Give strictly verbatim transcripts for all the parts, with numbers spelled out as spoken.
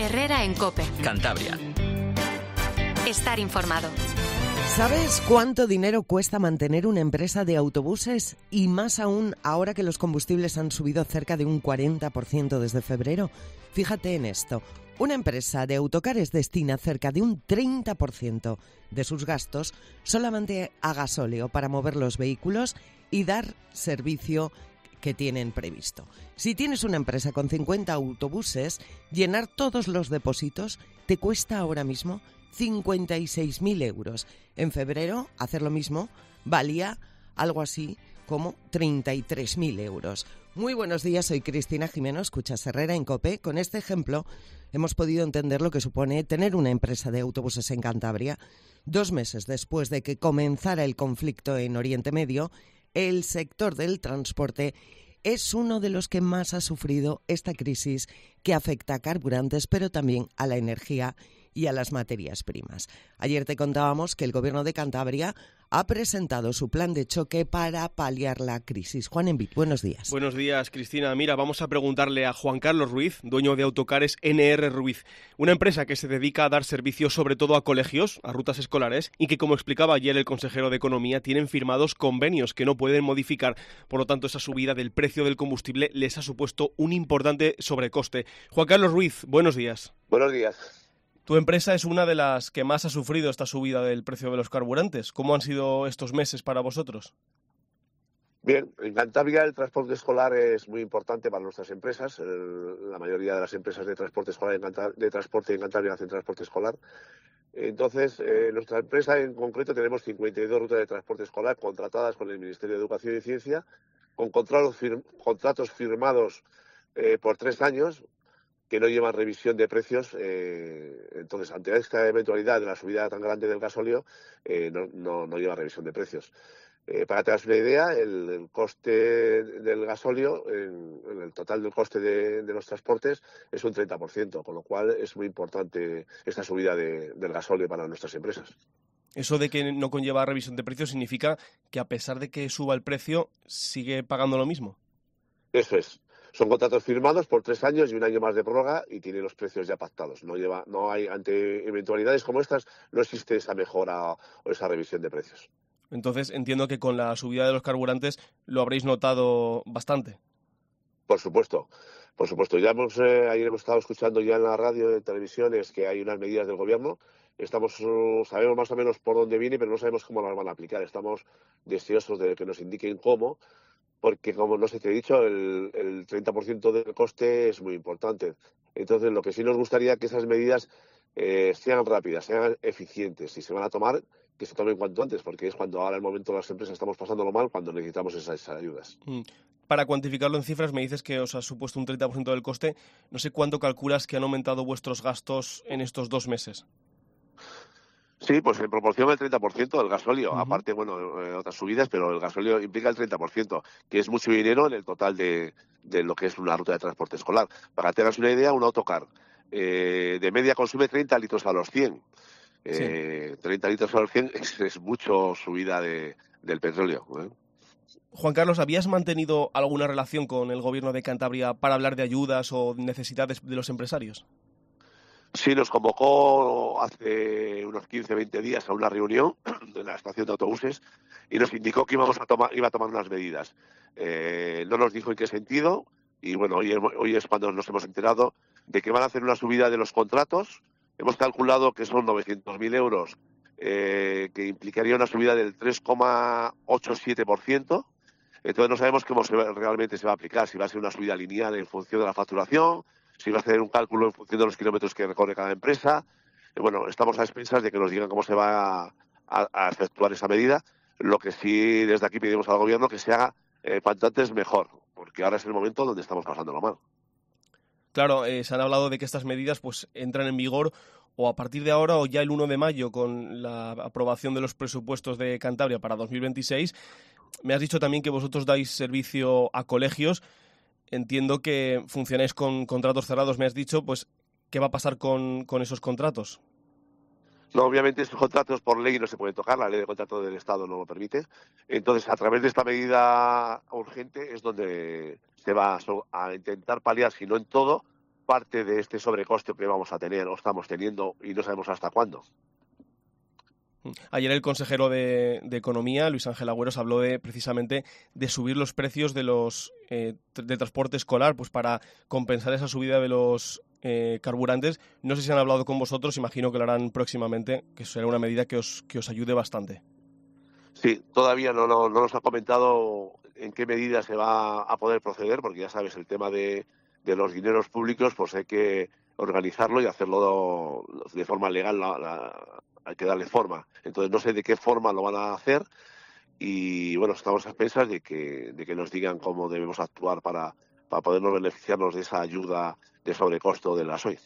Herrera en COPE. Cantabria. Estar informado. ¿Sabes cuánto dinero cuesta mantener una empresa de autobuses? Y más aún ahora que los combustibles han subido cerca de un cuarenta por ciento desde febrero. Fíjate en esto. Una empresa de autocares destina cerca de un treinta por ciento de sus gastos solamente a gasóleo para mover los vehículos y dar servicio que tienen previsto. Si tienes una empresa con cincuenta autobuses, llenar todos los depósitos te cuesta ahora mismo cincuenta y seis mil euros. En febrero, hacer lo mismo valía algo así como treinta y tres mil euros. Muy buenos días, soy Cristina Jimeno, escuchas Herrera en COPE. Con este ejemplo hemos podido entender lo que supone tener una empresa de autobuses en Cantabria. Dos meses después de que comenzara el conflicto en Oriente Medio, el sector del transporte es uno de los que más ha sufrido esta crisis que afecta a carburantes, pero también a la energía y a las materias primas. Ayer te contábamos que el Gobierno de Cantabria ha presentado su plan de choque para paliar la crisis. Juan Envit, buenos días. Buenos días, Cristina. Mira, vamos a preguntarle a Juan Carlos Ruiz, dueño de Autocares N R Ruiz, una empresa que se dedica a dar servicio sobre todo a colegios, a rutas escolares, y que, como explicaba ayer el consejero de Economía, tienen firmados convenios que no pueden modificar. Por lo tanto, esa subida del precio del combustible les ha supuesto un importante sobrecoste. Juan Carlos Ruiz, buenos días. Buenos días. Tu empresa es una de las que más ha sufrido esta subida del precio de los carburantes. ¿Cómo han sido estos meses para vosotros? Bien, en Cantabria el transporte escolar es muy importante para nuestras empresas. El, la mayoría de las empresas de transporte escolar en Cantabria, de transporte en Cantabria hacen transporte escolar. Entonces, eh, nuestra empresa en concreto tenemos cincuenta y dos rutas de transporte escolar contratadas con el Ministerio de Educación y Ciencia, con contratos, fir, contratos firmados eh, por tres años, que no llevan revisión de precios. Eh, entonces, ante esta eventualidad de la subida tan grande del gasóleo, eh, no, no, no lleva revisión de precios. Eh, para que te hagas una idea, el, el coste del gasóleo, en, en el total del coste de, de los transportes, es un treinta por ciento, con lo cual es muy importante esta subida de, del gasóleo para nuestras empresas. Eso de que no conlleva revisión de precios significa que, a pesar de que suba el precio, sigue pagando lo mismo. Eso es. Son contratos firmados por tres años y un año más de prórroga y tiene los precios ya pactados. No lleva, no hay, ante eventualidades como estas, no existe esa mejora o esa revisión de precios. Entonces entiendo que con la subida de los carburantes lo habréis notado bastante. Por supuesto, por supuesto. Ya hemos, eh, ayer hemos estado escuchando ya en la radio y en televisiones que hay unas medidas del gobierno. Estamos, uh, sabemos más o menos por dónde viene, pero no sabemos cómo las van a aplicar. Estamos deseosos de que nos indiquen cómo, porque, como no sé, te he dicho, el, el treinta por ciento del coste es muy importante. Entonces, lo que sí nos gustaría es que esas medidas eh, sean rápidas, sean eficientes. Si se van a tomar, que se tomen cuanto antes, porque es cuando ahora, en el momento, las empresas estamos pasándolo mal, cuando necesitamos esas, esas ayudas. Mm. Para cuantificarlo en cifras, me dices que os ha supuesto un treinta por ciento del coste. No sé cuánto calculas que han aumentado vuestros gastos en estos dos meses. Sí, pues en proporción el treinta por ciento del gasóleo. Uh-huh. Aparte, bueno, eh, otras subidas, pero el gasóleo implica el treinta por ciento, que es mucho dinero en el total de, de lo que es una ruta de transporte escolar. Para que tengas una idea, un autocar eh, de media consume treinta litros a los cien. Eh, sí. treinta litros a los cien es, es mucho subida de, del petróleo, ¿eh? Juan Carlos, ¿habías mantenido alguna relación con el Gobierno de Cantabria para hablar de ayudas o necesidades de los empresarios? Sí, nos convocó hace unos quince, veinte días a una reunión de la estación de autobuses y nos indicó que íbamos a tomar, iba a tomar unas medidas. Eh, no nos dijo en qué sentido y bueno, hoy, hoy es cuando nos hemos enterado de que van a hacer una subida de los contratos. Hemos calculado que son novecientos mil euros, eh, que implicaría una subida del tres coma ochenta y siete por ciento. Entonces no sabemos cómo se va, realmente se va a aplicar, si va a ser una subida lineal en función de la facturación, si va a hacer un cálculo en función de los kilómetros que recorre cada empresa. Eh, bueno, estamos a expensas de que nos digan cómo se va a, a, a efectuar esa medida. Lo que sí desde aquí pedimos al Gobierno que se haga eh, cuanto antes mejor, porque ahora es el momento donde estamos pasándolo mal. Claro, eh, se han hablado de que estas medidas pues entran en vigor o a partir de ahora o ya el uno de mayo con la aprobación de los presupuestos de Cantabria para dos mil veintiséis. Me has dicho también que vosotros dais servicio a colegios. Entiendo que funcionáis con contratos cerrados. Me has dicho, pues, ¿qué va a pasar con, con esos contratos? No, obviamente esos contratos por ley no se pueden tocar, la ley de contrato del Estado no lo permite. Entonces, a través de esta medida urgente es donde se va a intentar paliar, si no en todo, parte de este sobrecoste que vamos a tener o estamos teniendo y no sabemos hasta cuándo. Ayer el consejero de, de Economía, Luis Ángel Agüeros, habló de precisamente de subir los precios de los eh, de transporte escolar, pues para compensar esa subida de los eh, carburantes. No sé si han hablado con vosotros, imagino que lo harán próximamente, que será una medida que os, que os ayude bastante. Sí, todavía no, no, no nos ha comentado en qué medida se va a poder proceder, porque ya sabes, el tema de, de los dineros públicos, pues hay que organizarlo y hacerlo de forma legal, la, la, hay que darle forma. Entonces no sé de qué forma lo van a hacer y bueno, estamos a expensas de que, de que nos digan cómo debemos actuar para, para podernos beneficiarnos de esa ayuda de sobrecosto de la S O I.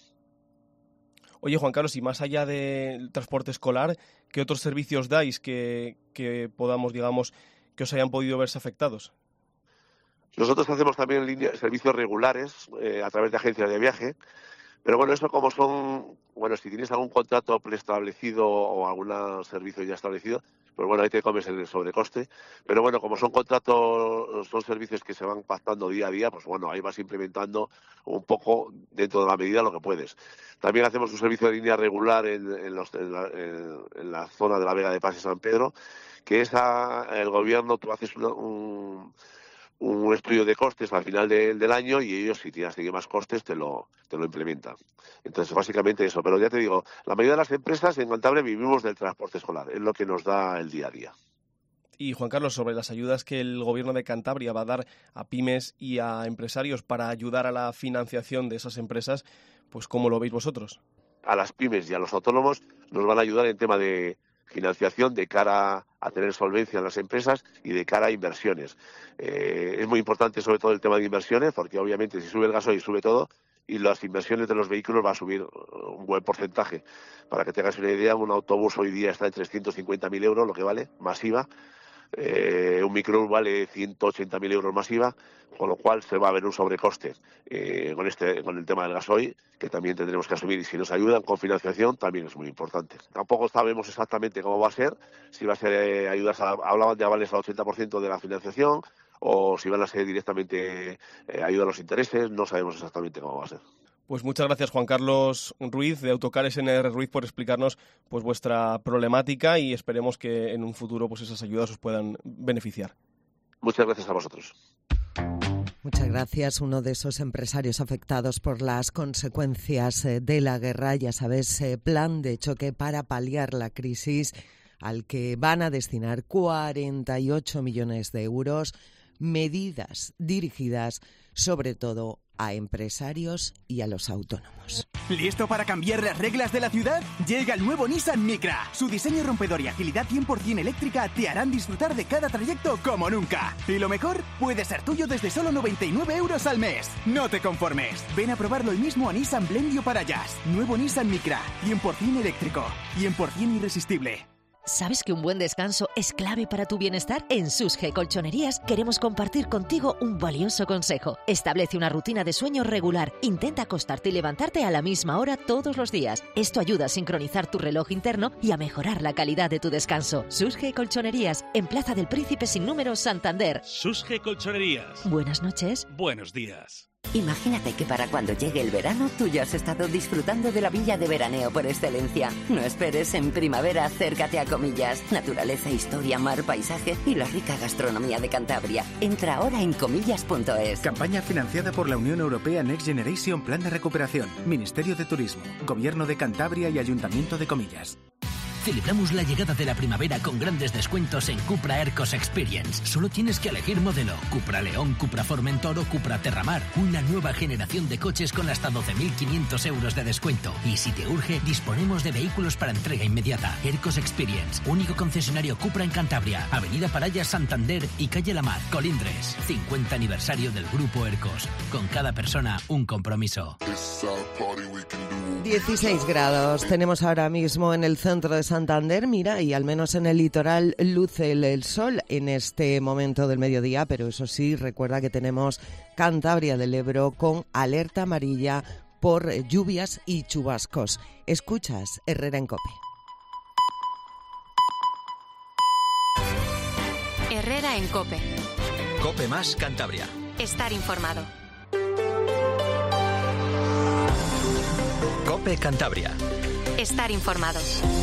Oye, Juan Carlos, y más allá del transporte escolar, ¿qué otros servicios dais que, que podamos, digamos, que os hayan podido verse afectados? Nosotros hacemos también línea, servicios regulares eh, a través de agencias de viaje, pero bueno, eso como son, bueno, si tienes algún contrato preestablecido o algún servicio ya establecido, pues bueno, ahí te comes el sobrecoste, pero bueno, como son contratos, son servicios que se van pactando día a día, pues bueno, ahí vas implementando un poco dentro de la medida lo que puedes. También hacemos un servicio de línea regular en, en, los, en, la, en, en la zona de la Vega de Paz y San Pedro, que es a, el gobierno, tú haces una, un... un estudio de costes al final de, del año y ellos, si tienes que más costes, te lo, te lo implementan. Entonces, básicamente eso. Pero ya te digo, la mayoría de las empresas en Cantabria vivimos del transporte escolar, es lo que nos da el día a día. Y, Juan Carlos, sobre las ayudas que el Gobierno de Cantabria va a dar a pymes y a empresarios para ayudar a la financiación de esas empresas, pues ¿cómo lo veis vosotros? A las pymes y a los autónomos nos van a ayudar en tema de financiación de cara a tener solvencia en las empresas y de cara a inversiones. Eh, es muy importante sobre todo el tema de inversiones, porque obviamente si sube el gasoil sube todo y las inversiones de los vehículos va a subir un buen porcentaje. Para que tengas una idea, un autobús hoy día está en trescientos cincuenta mil euros, lo que vale, masiva. Eh, un microbús vale ciento ochenta mil euros masiva, con lo cual se va a ver un sobrecoste eh, con este con el tema del gasoil, que también tendremos que asumir, y si nos ayudan con financiación también es muy importante. Tampoco sabemos exactamente cómo va a ser, si va a ser eh, ayudas, a, hablaban de avales al ochenta por ciento de la financiación, o si van a ser directamente eh, ayuda a los intereses, no sabemos exactamente cómo va a ser. Pues muchas gracias, Juan Carlos Ruiz, de Autocares N R Ruiz, por explicarnos pues vuestra problemática y esperemos que en un futuro pues esas ayudas os puedan beneficiar. Muchas gracias a vosotros. Muchas gracias. Uno de esos empresarios afectados por las consecuencias de la guerra, ya sabes, plan de choque para paliar la crisis al que van a destinar cuarenta y ocho millones de euros, medidas dirigidas sobre todo a empresarios y a los autónomos. ¿Listo para cambiar las reglas de la ciudad? Llega el nuevo Nissan Micra. Su diseño rompedor y agilidad cien por ciento eléctrica te harán disfrutar de cada trayecto como nunca. Y lo mejor, puede ser tuyo desde solo noventa y nueve euros al mes. No te conformes. Ven a probarlo hoy mismo a Nissan Blendio para Jazz. Nuevo Nissan Micra. cien por ciento eléctrico. cien por ciento irresistible. ¿Sabes que un buen descanso es clave para tu bienestar? En Susge Colchonerías queremos compartir contigo un valioso consejo. Establece una rutina de sueño regular. Intenta acostarte y levantarte a la misma hora todos los días. Esto ayuda a sincronizar tu reloj interno y a mejorar la calidad de tu descanso. Susge Colchonerías, en Plaza del Príncipe sin número, Santander. Susge Colchonerías. Buenas noches. Buenos días. Imagínate que para cuando llegue el verano tú ya has estado disfrutando de la villa de veraneo por excelencia. No esperes, en primavera acércate a Comillas. Naturaleza, historia, mar, paisaje y la rica gastronomía de Cantabria. Entra ahora en comillas punto es. Campaña financiada por la Unión Europea Next Generation Plan de Recuperación, Ministerio de Turismo, Gobierno de Cantabria y Ayuntamiento de Comillas. Celebramos la llegada de la primavera con grandes descuentos en Cupra Aircos Experience. Solo tienes que elegir modelo. Cupra León, Cupra Formentor o Cupra Terramar. Una nueva generación de coches con hasta doce mil quinientos euros de descuento. Y si te urge, disponemos de vehículos para entrega inmediata. Aircos Experience, único concesionario Cupra en Cantabria. Avenida Paraya, Santander y Calle La Mar, Colindres. cincuenta aniversario del Grupo Aircos. Con cada persona, un compromiso. dieciséis grados tenemos ahora mismo en el centro de Santander, mira, y al menos en el litoral luce el, el sol en este momento del mediodía, pero eso sí, recuerda que tenemos Cantabria del Ebro con alerta amarilla por lluvias y chubascos. Escuchas Herrera en COPE. Herrera en COPE. COPE más Cantabria. Estar informado. COPE Cantabria. Estar informado.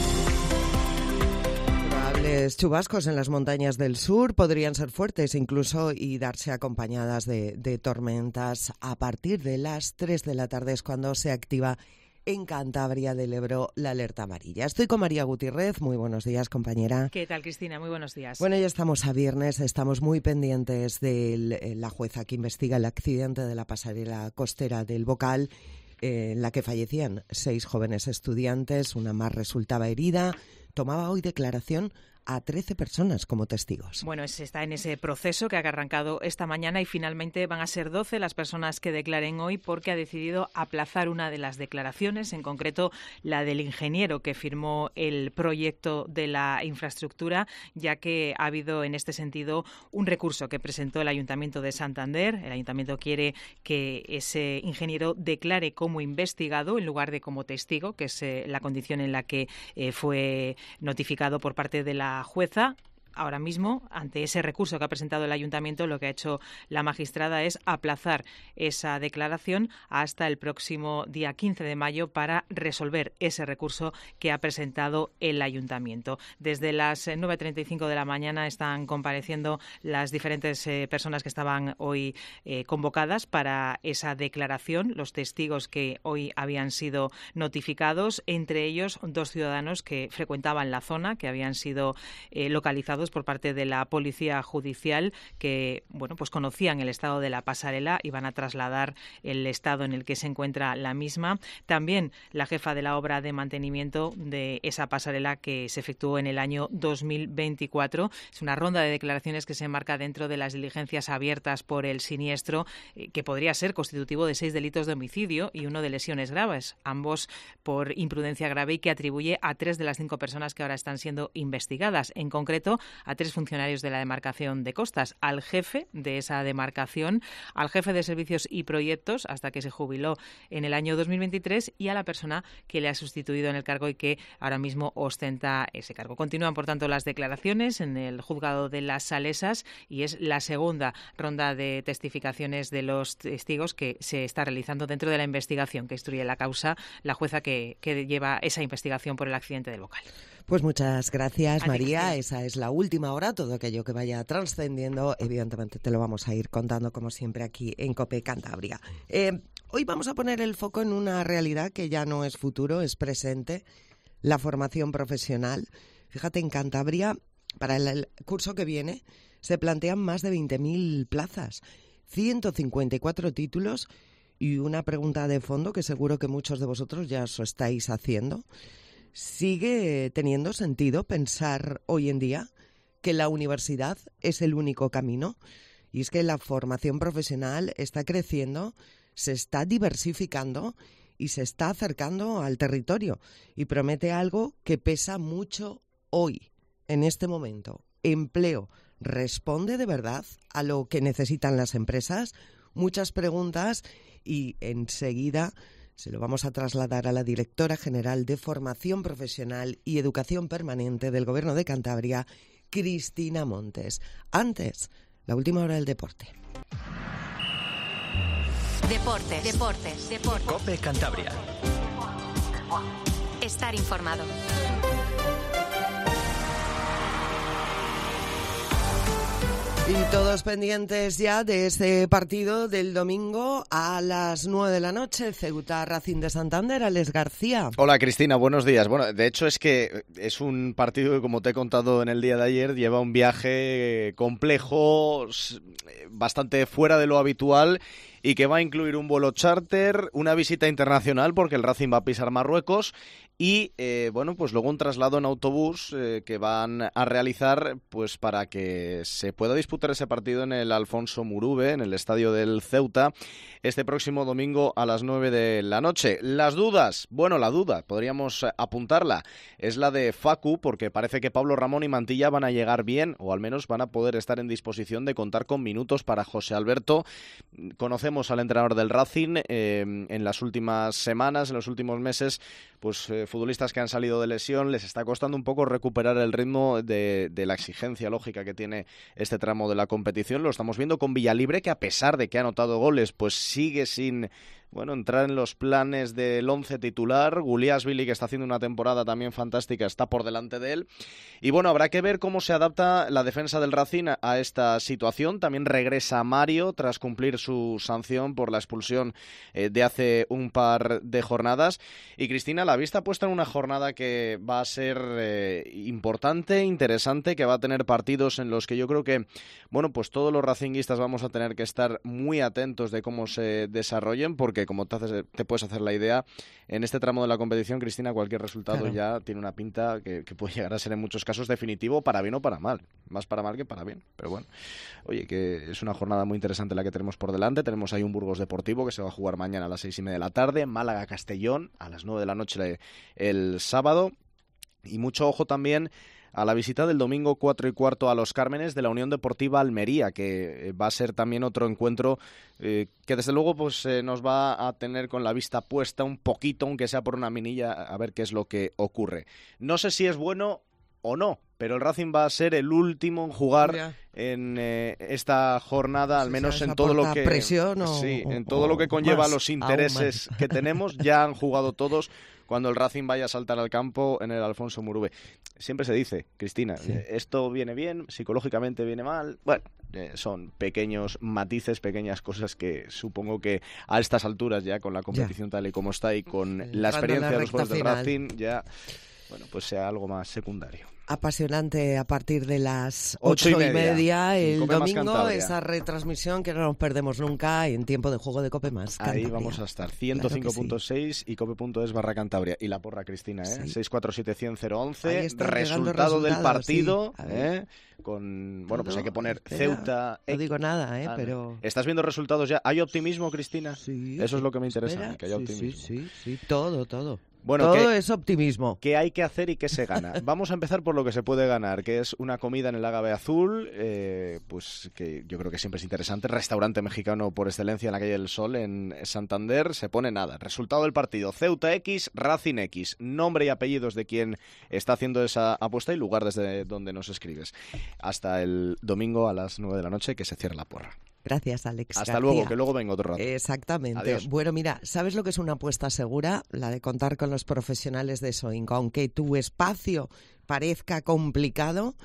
Probables chubascos en las montañas del sur podrían ser fuertes incluso y darse acompañadas de, de tormentas a partir de las tres de la tarde, es cuando se activa en Cantabria del Ebro la alerta amarilla. Estoy con María Gutiérrez. Muy buenos días, compañera. ¿Qué tal, Cristina? Muy buenos días. Bueno, ya estamos a viernes, estamos muy pendientes de la jueza que investiga el accidente de la pasarela costera del Bocal, eh, en la que fallecían seis jóvenes estudiantes, una más resultaba herida. Tomaba hoy declaración a trece personas como testigos. Bueno, se está en ese proceso que ha arrancado esta mañana y finalmente van a ser doce las personas que declaren hoy, porque ha decidido aplazar una de las declaraciones, en concreto la del ingeniero que firmó el proyecto de la infraestructura, ya que ha habido en este sentido un recurso que presentó el Ayuntamiento de Santander. El Ayuntamiento quiere que ese ingeniero declare como investigado en lugar de como testigo, que es eh, la condición en la que eh, fue notificado por parte de la jueza. Ahora mismo, ante ese recurso que ha presentado el Ayuntamiento, lo que ha hecho la magistrada es aplazar esa declaración hasta el próximo día quince de mayo para resolver ese recurso que ha presentado el Ayuntamiento. Desde las nueve treinta y cinco de la mañana están compareciendo las diferentes eh, personas que estaban hoy eh, convocadas para esa declaración, los testigos que hoy habían sido notificados, entre ellos dos ciudadanos que frecuentaban la zona, que habían sido eh, localizados por parte de la Policía Judicial, que bueno, pues conocían el estado de la pasarela y van a trasladar el estado en el que se encuentra la misma. También la jefa de la obra de mantenimiento de esa pasarela que se efectuó en el año dos mil veinticuatro. Es una ronda de declaraciones que se enmarca dentro de las diligencias abiertas por el siniestro, eh, que podría ser constitutivo de seis delitos de homicidio y uno de lesiones graves, ambos por imprudencia grave, y que atribuye a tres de las cinco personas que ahora están siendo investigadas. En concreto, a tres funcionarios de la demarcación de Costas, al jefe de esa demarcación, al jefe de servicios y proyectos hasta que se jubiló en el año dos mil veintitrés y a la persona que le ha sustituido en el cargo y que ahora mismo ostenta ese cargo. Continúan, por tanto, las declaraciones en el juzgado de Las Salesas y es la segunda ronda de testificaciones de los testigos que se está realizando dentro de la investigación que instruye la causa la jueza que, que lleva esa investigación por el accidente del Bocal. Pues muchas gracias, Así María. que... Esa es la última hora. Todo aquello que vaya trascendiendo, evidentemente te lo vamos a ir contando, como siempre, aquí en COPE Cantabria. Eh, hoy vamos a poner el foco en una realidad que ya no es futuro, es presente, la formación profesional. Fíjate, en Cantabria, para el curso que viene, se plantean más de veinte mil plazas, ciento cincuenta y cuatro títulos y una pregunta de fondo que seguro que muchos de vosotros ya os estáis haciendo. ¿Sigue teniendo sentido pensar hoy en día que la universidad es el único camino? Y es que la formación profesional está creciendo, se está diversificando y se está acercando al territorio y promete algo que pesa mucho hoy, en este momento. Empleo. ¿Responde de verdad a lo que necesitan las empresas? Muchas preguntas y enseguida se lo vamos a trasladar a la directora general de Formación Profesional y Educación Permanente del Gobierno de Cantabria, Cristina Montes. Antes, la última hora del deporte. Deportes, deportes, deportes. COPE Cantabria. Estar informado. Y todos pendientes ya de ese partido del domingo a las nueve de la noche, Ceuta Racing de Santander. Alex García. Hola, Cristina, buenos días. Bueno, de hecho es que es un partido que, como te he contado en el día de ayer, lleva un viaje complejo, bastante fuera de lo habitual, y que va a incluir un vuelo charter, una visita internacional porque el Racing va a pisar Marruecos y eh, bueno, pues luego un traslado en autobús eh, que van a realizar pues para que se pueda disputar ese partido en el Alfonso Murube, en el estadio del Ceuta, este próximo domingo a las nueve de la noche. Las dudas, bueno, la duda, podríamos apuntarla, es la de Facu, porque parece que Pablo Ramón y Mantilla van a llegar bien, o al menos van a poder estar en disposición de contar con minutos para José Alberto. Conocemos al entrenador del Racing, eh, en las últimas semanas, en los últimos meses, pues pues eh, futbolistas que han salido de lesión, les está costando un poco recuperar el ritmo de, de la exigencia lógica que tiene este tramo de la competición. Lo estamos viendo con Villalibre, que a pesar de que ha anotado goles, pues sigue sin... bueno, entrar en los planes del once titular. Guliasvili, que está haciendo una temporada también fantástica, está por delante de él. Y bueno, habrá que ver cómo se adapta la defensa del Racing a esta situación. También regresa Mario tras cumplir su sanción por la expulsión eh, de hace un par de jornadas. Y Cristina, la vista puesta en una jornada que va a ser eh, importante, interesante, que va a tener partidos en los que yo creo que, bueno, pues todos los racinguistas vamos a tener que estar muy atentos de cómo se desarrollen, porque como te, haces, te puedes hacer la idea, en este tramo de la competición, Cristina, cualquier resultado claro. ya tiene una pinta que, que puede llegar a ser en muchos casos definitivo, para bien o para mal. Más para mal que para bien, pero bueno. Oye, que es una jornada muy interesante la que tenemos por delante. Tenemos ahí un Burgos Deportivo que se va a jugar mañana a las seis y media de la tarde, Málaga-Castellón a las nueve de la noche el sábado. Y mucho ojo también a la visita del domingo cuatro y cuarto a Los Cármenes de la Unión Deportiva Almería, que va a ser también otro encuentro eh, que desde luego pues eh, nos va a tener con la vista puesta un poquito, aunque sea por una minilla, a ver qué es lo que ocurre. No sé si es bueno o no, pero el Racing va a ser el último en jugar ya. en eh, esta jornada, al menos en todo lo que presión o, sí, en o, todo lo que conlleva más, los intereses que tenemos. Ya han jugado todos cuando el Racing vaya a saltar al campo en el Alfonso Murube. Siempre se dice, Cristina, sí. eh, esto viene bien, psicológicamente viene mal. Bueno, eh, son pequeños matices, pequeñas cosas que supongo que a estas alturas ya con la competición ya. tal y como está y con el la experiencia la de los juegos del Racing ya, bueno, pues sea algo más secundario. Apasionante a partir de las ocho, ocho y media, media el domingo, esa retransmisión que no nos perdemos nunca en tiempo de juego de Cope Más Cantabria. Ahí vamos a estar, ciento cinco punto seis claro sí. y cope punto es barra Cantabria. Y la porra, Cristina, ¿eh? Sí. seis cuatro siete cien cero once, resultado del partido, sí. ¿eh? Con, bueno, pues no, hay que poner espera, Ceuta... No digo nada, ¿eh? Ah, pero... ¿Estás viendo resultados ya? ¿Hay optimismo, Cristina? Sí. Eso es lo que me interesa, espera, que haya sí, optimismo. Sí, sí, sí, todo, todo. Bueno, todo ¿qué, es optimismo. ¿Qué hay que hacer y qué se gana? Vamos a empezar por lo que se puede ganar, que es una comida en el Ágave Azul, eh, pues que yo creo que siempre es interesante. Restaurante mexicano por excelencia en la calle del Sol, en Santander. Se pone nada. Resultado del partido: Ceuta X, Racing X. Nombre y apellidos de quien está haciendo esa apuesta y lugar desde donde nos escribes. Hasta el domingo a las nueve de la noche, que se cierra la porra. Gracias, Alex Hasta García. luego, que luego vengo otro rato. Exactamente. Adiós. Bueno, mira, ¿sabes lo que es una apuesta segura? La de contar con los profesionales de Soinco. Aunque tu espacio parezca complicado,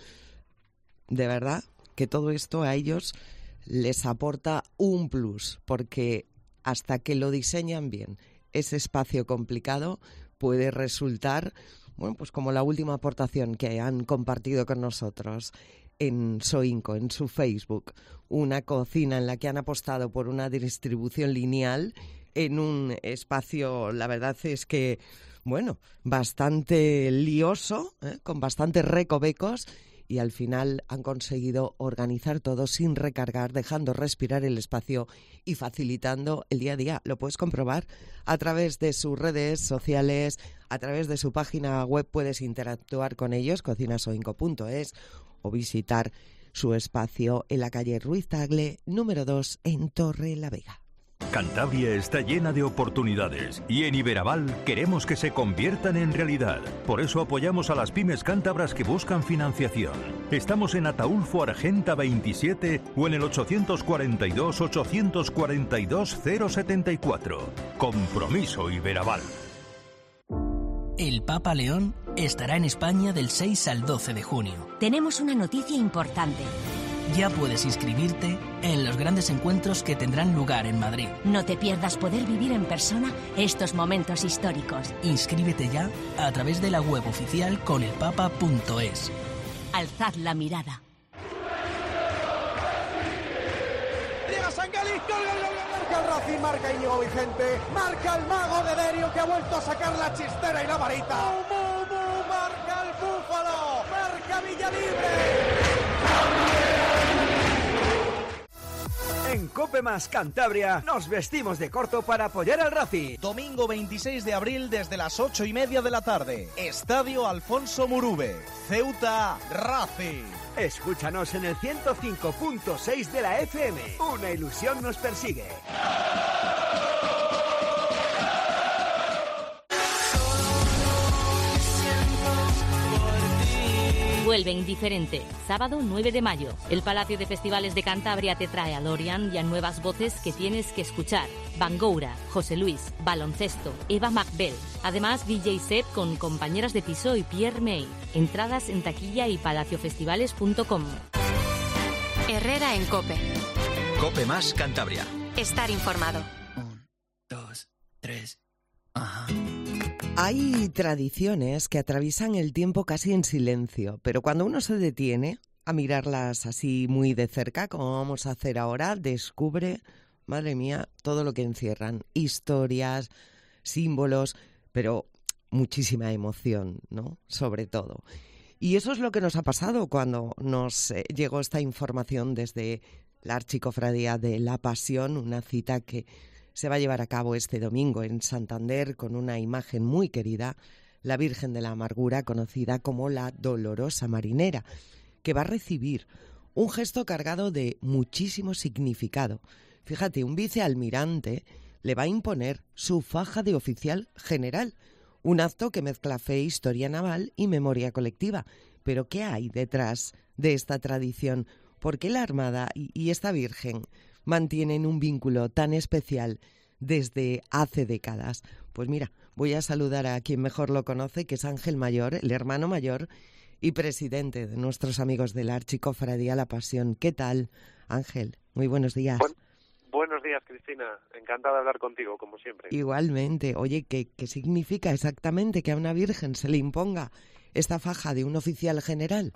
de verdad que todo esto a ellos les aporta un plus, porque hasta que lo diseñan bien, ese espacio complicado puede resultar, bueno, pues como la última aportación que han compartido con nosotros en Soinco, en su Facebook, una cocina en la que han apostado por una distribución lineal en un espacio, la verdad es que, bueno, bastante lioso, ¿eh? con bastantes recovecos, y al final han conseguido organizar todo sin recargar, dejando respirar el espacio y facilitando el día a día. Lo puedes comprobar a través de sus redes sociales, a través de su página web puedes interactuar con ellos, cocinasoinco punto es, o visitar su espacio en la calle Ruiz Tagle, número dos, en Torre la Vega. Cantabria está llena de oportunidades y en Iberaval queremos que se conviertan en realidad. Por eso apoyamos a las pymes cántabras que buscan financiación. Estamos en Ataulfo Argenta veintisiete o en el ochocientos cuarenta y dos, ochocientos cuarenta y dos, cero setenta y cuatro. Compromiso Iberaval. El Papa León estará en España del seis al doce de junio. Tenemos una noticia importante. Ya puedes inscribirte en los grandes encuentros que tendrán lugar en Madrid. No te pierdas poder vivir en persona estos momentos históricos. Inscríbete ya a través de la web oficial conelpapa punto es. Alzad la mirada. Llega Sangalí, gol, gol, gol, marca el Racing, marca Íñigo Vicente, marca el mago de Derio que ha vuelto a sacar la chistera y la varita. ¡Mu, mu, mu! Marca el Búfalo, marca Villalibre. En Cope Más Cantabria nos vestimos de corto para apoyar al Racing. Domingo veintiséis de abril desde las ocho y media de la tarde. Estadio Alfonso Murube. Ceuta Racing. Escúchanos en el ciento cinco punto seis de la F M. Una ilusión nos persigue. vuelve indiferente. Sábado nueve de mayo. El Palacio de Festivales de Cantabria te trae a Lorian y a nuevas voces que tienes que escuchar. Bangoura, José Luis, Baloncesto, Eva Macbel. Además, D J set con compañeras de piso y Pierre May. Entradas en taquilla y palaciofestivales punto com. Herrera en COPE. COPE más Cantabria. Estar informado. Un, dos, tres. Ajá. Hay tradiciones que atraviesan el tiempo casi en silencio, pero cuando uno se detiene a mirarlas así muy de cerca, como vamos a hacer ahora, descubre, madre mía, todo lo que encierran. Historias, símbolos, pero muchísima emoción, ¿no? Sobre todo. Y eso es lo que nos ha pasado cuando nos eh, llegó esta información desde la Archicofradía de la Pasión, una cita que se va a llevar a cabo este domingo en Santander con una imagen muy querida, la Virgen de la Amargura, conocida como la Dolorosa Marinera, que va a recibir un gesto cargado de muchísimo significado. Fíjate, un vicealmirante le va a imponer su faja de oficial general, un acto que mezcla fe, historia naval y memoria colectiva. Pero ¿qué hay detrás de esta tradición? ¿Por qué la Armada y esta Virgen mantienen un vínculo tan especial desde hace décadas? Pues mira, voy a saludar a quien mejor lo conoce, que es Ángel Mayor, el hermano mayor y presidente de nuestros amigos de la Archicofradía La Pasión. ¿Qué tal, Ángel? Muy buenos días. Bueno, buenos días, Cristina. Encantada de hablar contigo, como siempre. Igualmente. Oye, ¿qué, qué significa exactamente que a una virgen se le imponga esta faja de un oficial general?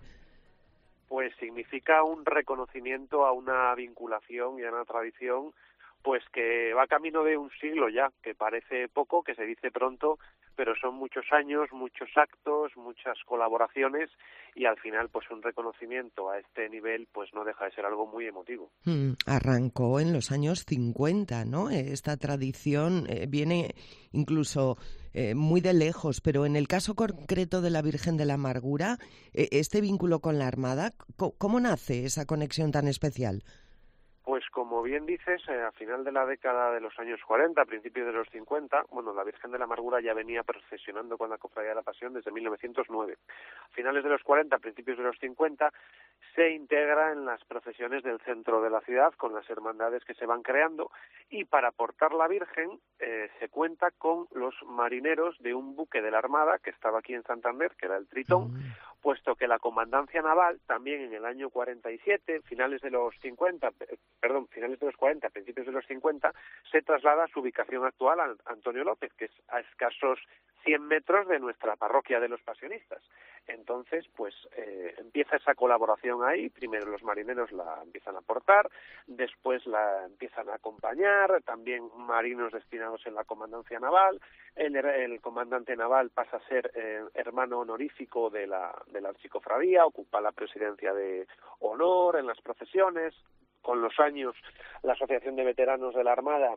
Pues significa un reconocimiento a una vinculación y a una tradición pues que va camino de un siglo ya, que parece poco, que se dice pronto, pero son muchos años, muchos actos, muchas colaboraciones y al final pues un reconocimiento a este nivel pues no deja de ser algo muy emotivo. Mm, arrancó en los años cincuenta, ¿no? Esta tradición eh, viene incluso eh, muy de lejos, pero en el caso concreto de la Virgen de la Amargura, eh, este vínculo con la Armada, ¿cómo, cómo nace esa conexión tan especial? Pues como bien dices, eh, a final de la década de los años cuarenta, a principios de los cincuenta, bueno, la Virgen de la Amargura ya venía procesionando con la Cofradía de la Pasión desde mil novecientos nueve. A finales de los cuarenta, a principios de los cincuenta, se integra en las procesiones del centro de la ciudad con las hermandades que se van creando y para portar la Virgen eh, se cuenta con los marineros de un buque de la Armada que estaba aquí en Santander, que era el Tritón, mm. puesto que la Comandancia Naval también en el año cuarenta y siete, finales de los cincuenta, perdón, finales de los cuarenta, principios de los cincuenta, se traslada a su ubicación actual a Antonio López, que es a escasos cien metros de nuestra parroquia de los Pasionistas. Entonces, pues eh, empieza esa colaboración ahí, primero los marineros la empiezan a portar, después la empiezan a acompañar, también marinos destinados en la Comandancia Naval, el, el comandante naval pasa a ser eh, hermano honorífico de la, de la Archicofradía, ocupa la presidencia de honor en las procesiones. Con los años, la Asociación de Veteranos de la Armada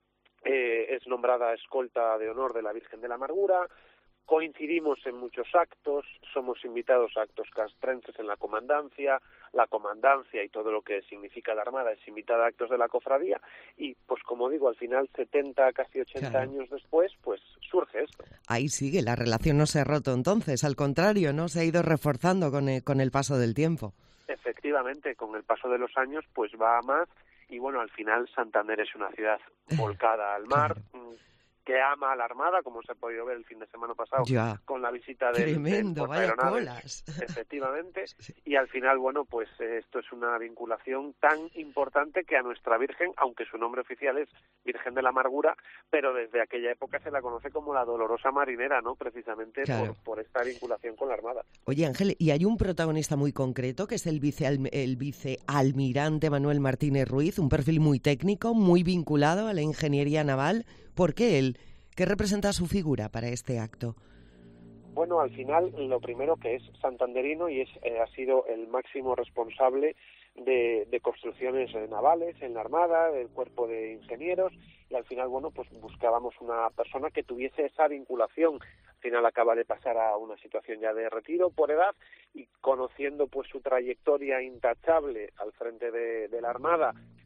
eh, es nombrada escolta de honor de la Virgen de la Amargura, coincidimos en muchos actos, somos invitados a actos castrenses en la comandancia, la comandancia y todo lo que significa la Armada es invitada a actos de la cofradía y, pues como digo, al final, setenta, casi ochenta claro. años después, pues surge esto. Ahí sigue, la relación no se ha roto entonces, al contrario, ¿no? Se ha ido reforzando con el, con el paso del tiempo. Efectivamente, con el paso de los años, pues va a más y bueno, al final Santander es una ciudad volcada al mar, claro. que ama a la Armada, como se ha podido ver el fin de semana pasado ya. con la visita del, Tremendo, del vaya colas. Efectivamente, sí. y al final, bueno, pues eh, esto es una vinculación tan importante que a nuestra Virgen, aunque su nombre oficial es Virgen de la Amargura, pero desde aquella época se la conoce como la Dolorosa Marinera, ¿no? Precisamente claro. por, por esta vinculación con la Armada. Oye, Ángel, y hay un protagonista muy concreto, que es el, vice, el vicealmirante Manuel Martínez Ruiz, un perfil muy técnico, muy vinculado a la ingeniería naval. ¿Por qué él? ¿Qué representa su figura para este acto? Bueno, al final, lo primero que es santanderino y es eh, ha sido el máximo responsable de, de construcciones navales en la Armada, del cuerpo de ingenieros, y al final, bueno, pues buscábamos una persona que tuviese esa vinculación. Al final acaba de pasar a una situación ya de retiro por edad y conociendo pues su trayectoria intachable al frente de, de la Armada,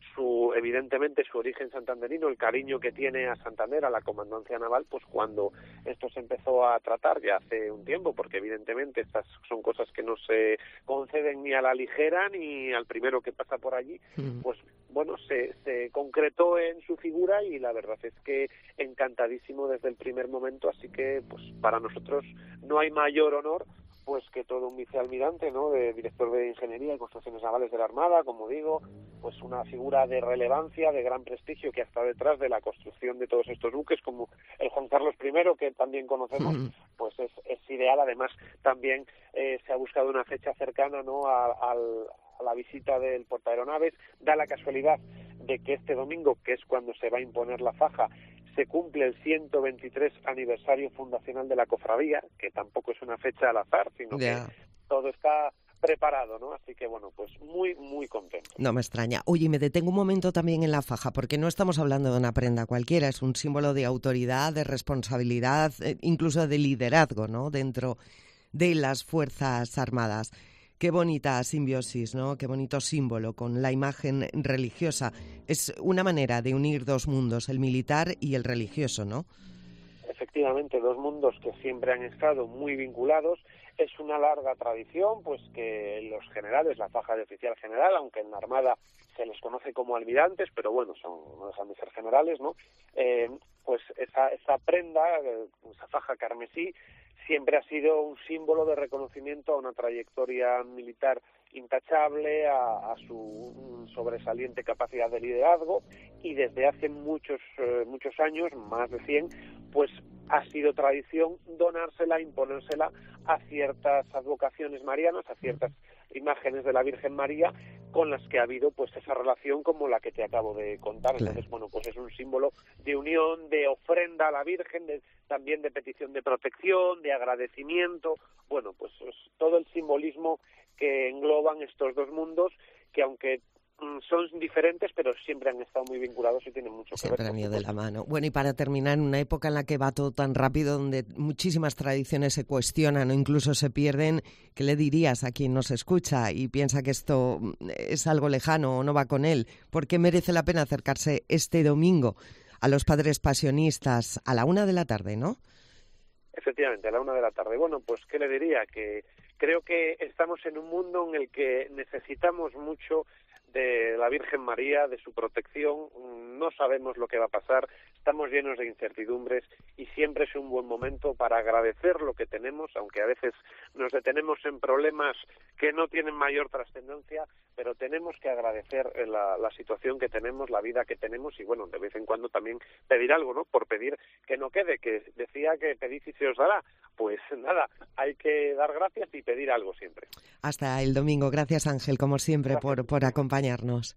su evidentemente su origen santanderino, el cariño que tiene a Santander, a la comandancia naval, pues cuando esto se empezó a tratar ya hace un tiempo, porque evidentemente estas son cosas que no se conceden ni a la ligera ni al primero que pasa por allí, mm. pues bueno, se, se concretó en su figura y la verdad es que encantadísimo desde el primer momento, así que pues para nosotros no hay mayor honor pues que todo un vicealmirante, ¿no?, de director de Ingeniería y Construcciones Navales de la Armada, como digo, pues una figura de relevancia, de gran prestigio que ha estado detrás de la construcción de todos estos buques, como el Juan Carlos primero, que también conocemos, mm. pues es, es ideal. Además, también eh, se ha buscado una fecha cercana, ¿no?, a, a, a la visita del portaaeronaves. Da la casualidad de que este domingo, que es cuando se va a imponer la faja, se cumple el ciento veintitrés aniversario fundacional de la cofradía, que tampoco es una fecha al azar, sino yeah. que todo está preparado, ¿no? Así que, bueno, pues muy, muy contento. No me extraña. Oye, me detengo un momento también en la faja, porque no estamos hablando de una prenda cualquiera, es un símbolo de autoridad, de responsabilidad, incluso de liderazgo, ¿no?, dentro de las Fuerzas Armadas. Qué bonita simbiosis, ¿no? Qué bonito símbolo con la imagen religiosa. Es una manera de unir dos mundos, el militar y el religioso, ¿no? Efectivamente, dos mundos que siempre han estado muy vinculados. Es una larga tradición, pues que los generales, la faja de oficial general, aunque en la Armada se les conoce como almirantes, pero bueno, son, no dejan de ser generales, ¿no? Eh, pues esa, esa prenda, esa faja carmesí, siempre ha sido un símbolo de reconocimiento a una trayectoria militar intachable, a, a su sobresaliente capacidad de liderazgo, y desde hace muchos eh, muchos años, más de cien, pues ha sido tradición donársela, imponérsela a ciertas advocaciones marianas, a ciertas imágenes de la Virgen María, con las que ha habido pues esa relación como la que te acabo de contar. Claro. Entonces, bueno, pues es un símbolo de unión, de ofrenda a la Virgen, de, también de petición de protección, de agradecimiento. Bueno, pues es todo el simbolismo que engloban estos dos mundos, que aunque son diferentes, pero siempre han estado muy vinculados y tienen mucho que siempre ver. Siempre han ido de la mano. Bueno, y para terminar, en una época en la que va todo tan rápido, donde muchísimas tradiciones se cuestionan o incluso se pierden, ¿qué le dirías a quien nos escucha y piensa que esto es algo lejano o no va con él? ¿Por qué merece la pena acercarse este domingo a los padres pasionistas a la una de la tarde, no? Efectivamente, a la una de la tarde. Bueno, pues, ¿qué le diría? Que creo que estamos en un mundo en el que necesitamos mucho de la Virgen María, de su protección. No sabemos lo que va a pasar, estamos llenos de incertidumbres y siempre es un buen momento para agradecer lo que tenemos, aunque a veces nos detenemos en problemas que no tienen mayor trascendencia, pero tenemos que agradecer la, la situación que tenemos, la vida que tenemos y, bueno, de vez en cuando también pedir algo, ¿no? Por pedir que no quede, que decía que pedid y se os dará. Pues nada, hay que dar gracias y pedir algo siempre. Hasta el domingo. Gracias, Ángel, como siempre, por, por acompañarnos.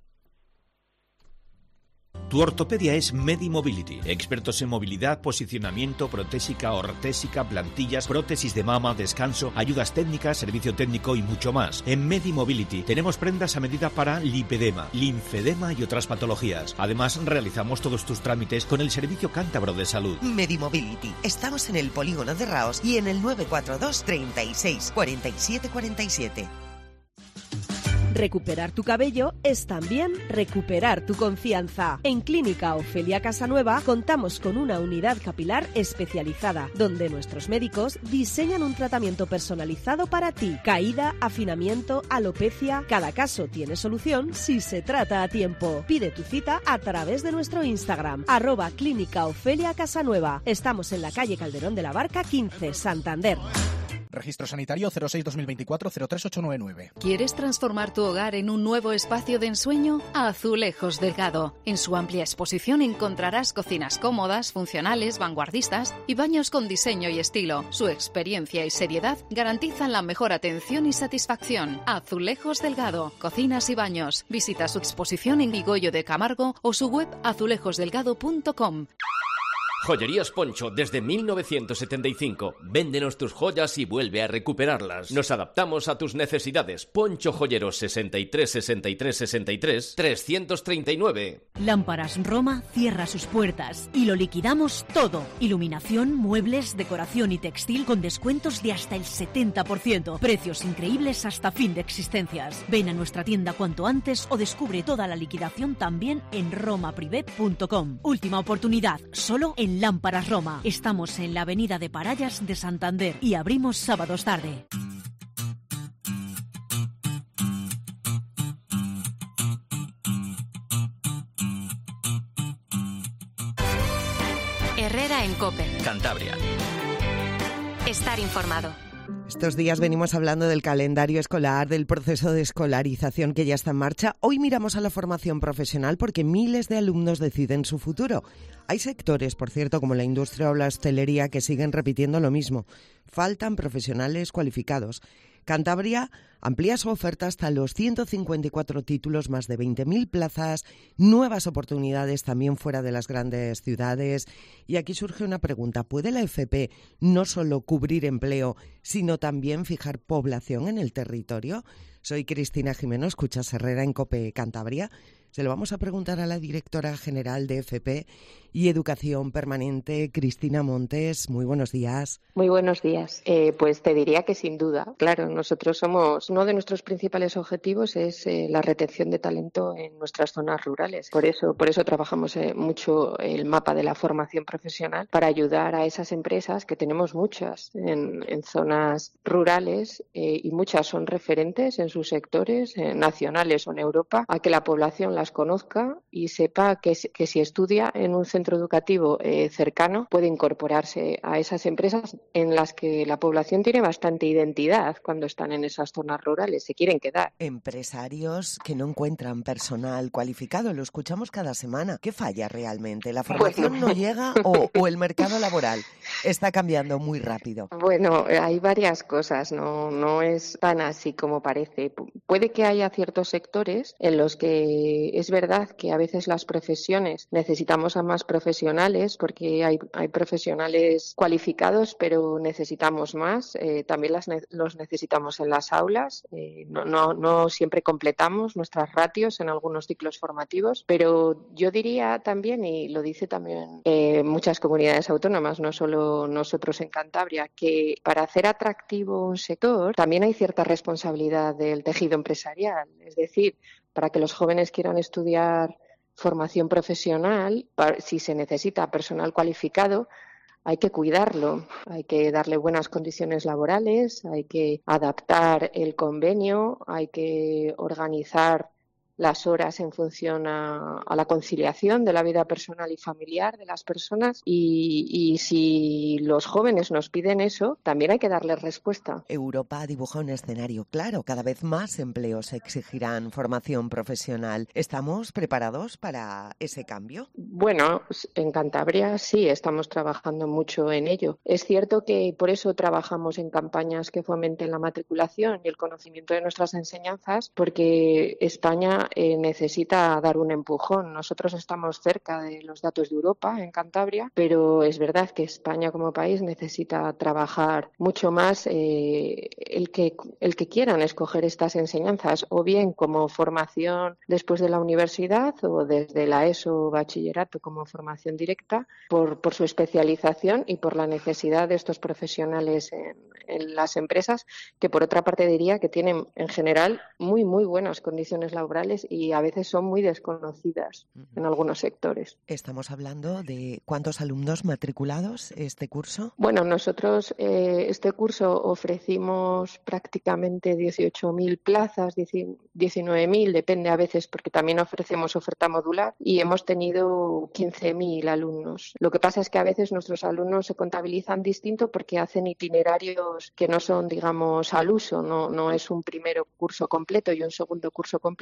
Tu ortopedia es Medimobility. Expertos en movilidad, posicionamiento, protésica, ortésica, plantillas, prótesis de mama, descanso, ayudas técnicas, servicio técnico y mucho más. En Medimobility tenemos prendas a medida para lipedema, linfedema y otras patologías. Además, realizamos todos tus trámites con el Servicio Cántabro de Salud. Medimobility. Estamos en el Polígono de Raos y en el nueve cuatro dos, treinta y seis, cuarenta y siete cuarenta y siete. Recuperar tu cabello es también recuperar tu confianza. En Clínica Ofelia Casanueva contamos con una unidad capilar especializada, donde nuestros médicos diseñan un tratamiento personalizado para ti. Caída, afinamiento, alopecia, cada caso tiene solución si se trata a tiempo. Pide tu cita a través de nuestro Instagram, arroba Clínica Ofelia Casanueva. Estamos en la calle Calderón de la Barca quince, Santander. Registro sanitario cero seis dos mil veinticuatro cero tres ocho nueve nueve. ¿Quieres transformar tu hogar en un nuevo espacio de ensueño? Azulejos Delgado. En su amplia exposición encontrarás cocinas cómodas, funcionales, vanguardistas y baños con diseño y estilo. Su experiencia y seriedad garantizan la mejor atención y satisfacción. Azulejos Delgado. Cocinas y baños. Visita su exposición en Vigoyo de Camargo o su web azulejos delgado punto com. Joyerías Poncho desde mil novecientos setenta y cinco. Véndenos tus joyas y vuelve a recuperarlas. Nos adaptamos a tus necesidades. Poncho Joyeros sesenta y tres sesenta y tres sesenta y tres trescientos treinta y nueve. Lámparas Roma cierra sus puertas y lo liquidamos todo. Iluminación, muebles, decoración y textil con descuentos de hasta el setenta por ciento. Precios increíbles hasta fin de existencias. Ven a nuestra tienda cuanto antes o descubre toda la liquidación también en roma privé punto com. Última oportunidad, solo en Lámparas Roma. Estamos en la avenida de Parallas de Santander y abrimos sábados tarde. Herrera en COPE. Cantabria. Estar informado. Estos días venimos hablando del calendario escolar, del proceso de escolarización que ya está en marcha. Hoy miramos a la formación profesional porque miles de alumnos deciden su futuro. Hay sectores, por cierto, como la industria o la hostelería, que siguen repitiendo lo mismo. Faltan profesionales cualificados. Cantabria amplía su oferta hasta los ciento cincuenta y cuatro títulos, más de veinte mil plazas, nuevas oportunidades también fuera de las grandes ciudades. Y aquí surge una pregunta: ¿puede la F P no solo cubrir empleo, sino también fijar población en el territorio? Soy Cristina Jimeno, escuchas Herrera en COPE Cantabria. Se lo vamos a preguntar a la directora general de F P y Educación Permanente, Cristina Montes. Muy buenos días. Muy buenos días. Eh, pues te diría que sin duda. Claro, nosotros somos, uno de nuestros principales objetivos es eh, la retención de talento en nuestras zonas rurales. Por eso, por eso trabajamos eh, mucho el mapa de la formación profesional, para ayudar a esas empresas, que tenemos muchas en, en zonas rurales eh, y muchas son referentes en sus sectores, eh, nacionales o en Europa, a que la población las conozca y sepa que, que si estudia en un centro educativo eh, cercano puede incorporarse a esas empresas en las que la población tiene bastante identidad cuando están en esas zonas rurales, se quieren quedar. Empresarios que no encuentran personal cualificado, lo escuchamos cada semana. ¿Qué falla realmente? ¿La formación bueno. no llega o, o el mercado laboral está cambiando muy rápido? Bueno, hay varias cosas, no, no es tan así como parece. Puede que haya ciertos sectores en los que es verdad que a veces las profesiones necesitamos a más profesionales porque hay, hay profesionales cualificados, pero necesitamos más. Eh, también las ne- los necesitamos en las aulas. Eh, no, no, no siempre completamos nuestras ratios en algunos ciclos formativos, pero yo diría también, y lo dice también eh, muchas comunidades autónomas, no solo nosotros en Cantabria, que para hacer atractivo un sector también hay cierta responsabilidad del tejido empresarial. Es decir, para que los jóvenes quieran estudiar formación profesional, si se necesita personal cualificado, hay que cuidarlo, hay que darle buenas condiciones laborales, hay que adaptar el convenio, hay que organizar las horas en función a, a la conciliación de la vida personal y familiar de las personas y, y si los jóvenes nos piden eso, también hay que darles respuesta. Europa dibuja un escenario claro, cada vez más empleos exigirán formación profesional. ¿Estamos preparados para ese cambio? Bueno, en Cantabria sí, estamos trabajando mucho en ello. Es cierto que por eso trabajamos en campañas que fomenten la matriculación y el conocimiento de nuestras enseñanzas, porque España Eh, necesita dar un empujón. Nosotros estamos cerca de los datos de Europa en Cantabria, pero es verdad que España como país necesita trabajar mucho más eh, el que el que quieran escoger estas enseñanzas, o bien como formación después de la universidad o desde la ESO o bachillerato como formación directa, por, por su especialización y por la necesidad de estos profesionales en, en las empresas, que por otra parte diría que tienen en general muy, muy buenas condiciones laborales y a veces son muy desconocidas en algunos sectores. ¿Estamos hablando de cuántos alumnos matriculados este curso? Bueno, nosotros eh, este curso ofrecimos prácticamente dieciocho mil plazas, diecinueve mil, depende a veces porque también ofrecemos oferta modular, y hemos tenido quince mil alumnos. Lo que pasa es que a veces nuestros alumnos se contabilizan distinto porque hacen itinerarios que no son, digamos, al uso, no, no es un primer curso completo y un segundo curso completo, sino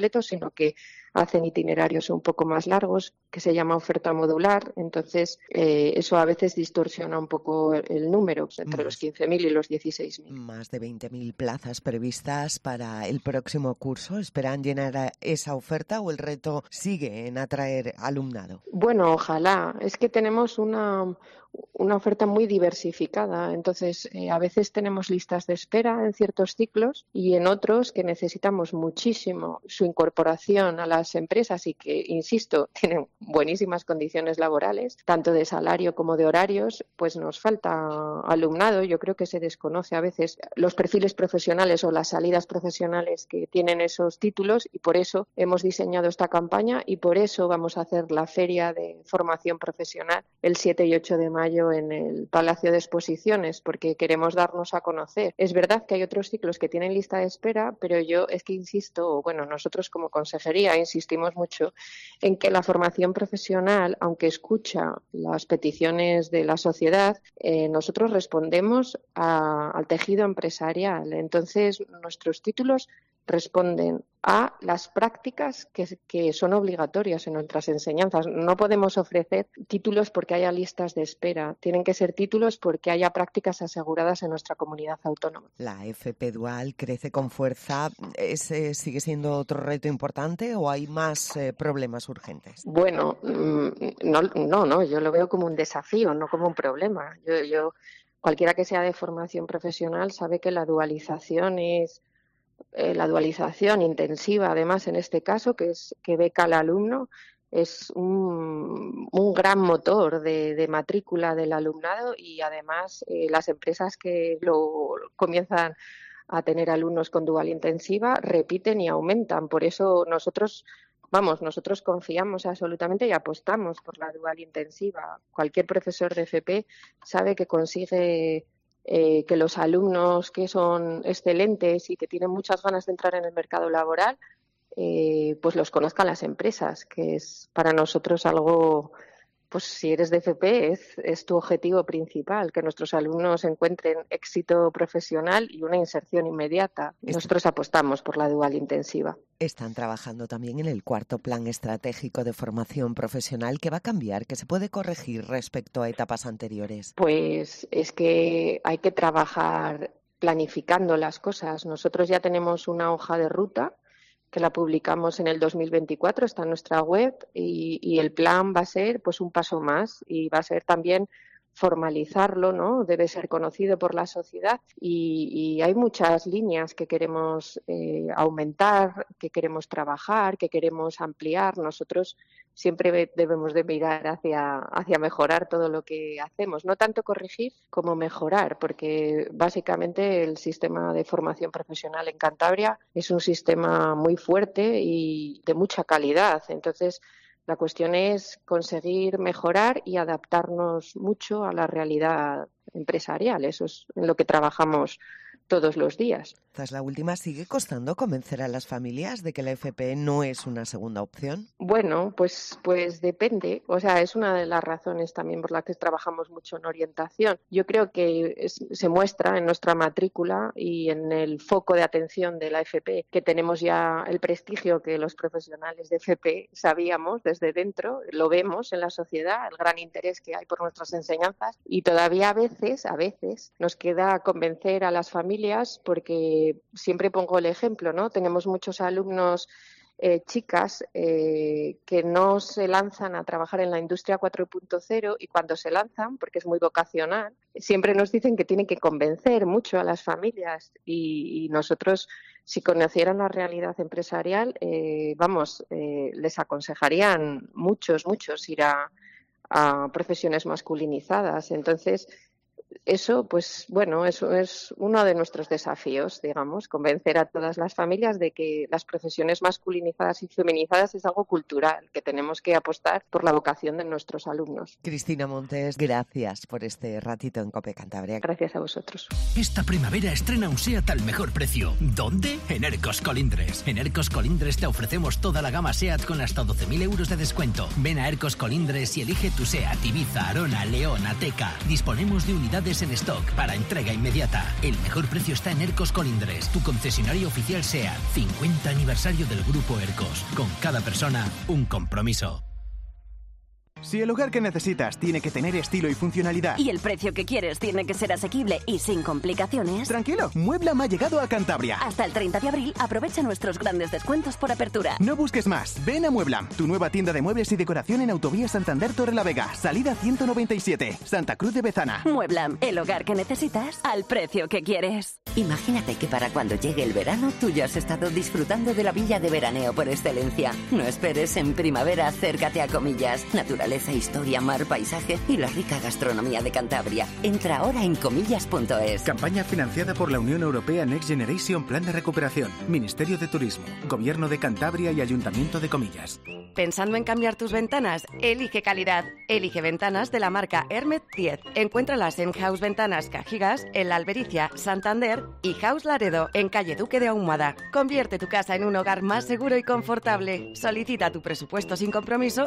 sino que hacen itinerarios un poco más largos, que se llama oferta modular. Entonces, eh, eso a veces distorsiona un poco el, el número, entre más, los quince mil y los dieciséis mil. Más de veinte mil plazas previstas para el próximo curso. ¿Esperan llenar esa oferta o el reto sigue en atraer alumnado? Bueno, ojalá. Es que tenemos una... una oferta muy diversificada, entonces eh, a veces tenemos listas de espera en ciertos ciclos y en otros que necesitamos muchísimo su incorporación a las empresas y que, insisto, tienen buenísimas condiciones laborales, tanto de salario como de horarios, pues nos falta alumnado. Yo creo que se desconoce a veces los perfiles profesionales o las salidas profesionales que tienen esos títulos y por eso hemos diseñado esta campaña y por eso vamos a hacer la feria de formación profesional el siete y ocho de mayo en el Palacio de Exposiciones, porque queremos darnos a conocer. Es verdad que hay otros ciclos que tienen lista de espera, pero yo es que insisto, bueno, nosotros como consejería insistimos mucho en que la formación profesional, aunque escucha las peticiones de la sociedad, eh, nosotros respondemos a, al tejido empresarial. Entonces, nuestros títulos responden a las prácticas que, que son obligatorias en nuestras enseñanzas. No podemos ofrecer títulos porque haya listas de espera. Tienen que ser títulos porque haya prácticas aseguradas en nuestra comunidad autónoma. ¿La F P Dual crece con fuerza? ¿Ese sigue siendo otro reto importante o hay más eh, problemas urgentes? Bueno, no, no, no, yo lo veo como un desafío, no como un problema. Yo, yo, cualquiera que sea de formación profesional sabe que la dualización es Eh, la dualización intensiva, además en este caso, que es que beca al alumno, es un, un gran motor de, de matrícula del alumnado y además eh, las empresas que lo comienzan a tener alumnos con dual intensiva repiten y aumentan. Por eso nosotros, vamos, nosotros confiamos absolutamente y apostamos por la dual intensiva. Cualquier profesor de F P sabe que consigue Eh, que los alumnos que son excelentes y que tienen muchas ganas de entrar en el mercado laboral, eh, pues los conozcan las empresas, que es para nosotros algo, pues si eres de F P es, es tu objetivo principal, que nuestros alumnos encuentren éxito profesional y una inserción inmediata. Nosotros apostamos por la dual intensiva. Están trabajando también en el cuarto plan estratégico de formación profesional. ¿Qué va a cambiar? ¿Qué se puede corregir respecto a etapas anteriores? Pues es que hay que trabajar planificando las cosas. Nosotros ya tenemos una hoja de ruta que la publicamos en el dos mil veinticuatro, está en nuestra web y, y el plan va a ser pues un paso más y va a ser también formalizarlo, ¿no? Debe ser conocido por la sociedad y, y hay muchas líneas que queremos eh, aumentar, que queremos trabajar, que queremos ampliar. Nosotros siempre debemos de mirar hacia, hacia mejorar todo lo que hacemos, no tanto corregir como mejorar, porque básicamente el sistema de formación profesional en Cantabria es un sistema muy fuerte y de mucha calidad. Entonces, la cuestión es conseguir mejorar y adaptarnos mucho a la realidad empresarial. Eso es en lo que trabajamos todos los días. Tras la última, ¿sigue costando convencer a las familias de que la F P no es una segunda opción? Bueno, pues, pues depende. O sea, es una de las razones también por las que trabajamos mucho en orientación. Yo creo que es, se muestra en nuestra matrícula y en el foco de atención de la F P que tenemos ya el prestigio que los profesionales de F P sabíamos desde dentro, lo vemos en la sociedad, el gran interés que hay por nuestras enseñanzas y todavía a veces, a veces nos queda convencer a las familias porque siempre pongo el ejemplo, ¿no? Tenemos muchos alumnos eh, chicas eh, que no se lanzan a trabajar en la industria cuatro punto cero y cuando se lanzan, porque es muy vocacional, siempre nos dicen que tienen que convencer mucho a las familias y, y nosotros, si conocieran la realidad empresarial, eh, vamos, eh, les aconsejarían muchos, muchos ir a, a profesiones masculinizadas. Entonces, eso, pues bueno, eso es uno de nuestros desafíos, digamos, convencer a todas las familias de que las profesiones masculinizadas y feminizadas es algo cultural, que tenemos que apostar por la vocación de nuestros alumnos. Cristina Montes, gracias por este ratito en COPE Cantabria. Gracias a vosotros. Esta primavera estrena un SEAT al mejor precio. ¿Dónde? En Ercos Colindres. En Ercos Colindres te ofrecemos toda la gama SEAT con hasta doce mil euros de descuento. Ven a Ercos Colindres y elige tu SEAT, Ibiza, Arona, León, Ateca. Disponemos de unidades tienes en stock para entrega inmediata. El mejor precio está en Ercos Colindres, tu concesionario oficial SEAT. cincuenta aniversario del Grupo Ercos. Con cada persona, un compromiso. Si el hogar que necesitas tiene que tener estilo y funcionalidad y el precio que quieres tiene que ser asequible y sin complicaciones, tranquilo, Mueblam ha llegado a Cantabria. Hasta el treinta de abril aprovecha nuestros grandes descuentos por apertura. No busques más, ven a Mueblam, tu nueva tienda de muebles y decoración en Autovía Santander Torrelavega, salida ciento noventa y siete, Santa Cruz de Bezana. Mueblam, el hogar que necesitas al precio que quieres. Imagínate que para cuando llegue el verano tú ya has estado disfrutando de la villa de veraneo por excelencia. No esperes, en primavera acércate a Comillas. Naturaleza, historia, mar, paisaje y la rica gastronomía de Cantabria. Entra ahora en comillas punto es. Campaña financiada por la Unión Europea Next Generation Plan de Recuperación, Ministerio de Turismo, Gobierno de Cantabria y Ayuntamiento de Comillas. ¿Pensando en cambiar tus ventanas? Elige calidad. Elige ventanas de la marca Hermet diez. Encuéntralas en House Ventanas Cajigas, en La Albericia, Santander y House Laredo, en calle Duque de Ahumada. Convierte tu casa en un hogar más seguro y confortable. Solicita tu presupuesto sin compromiso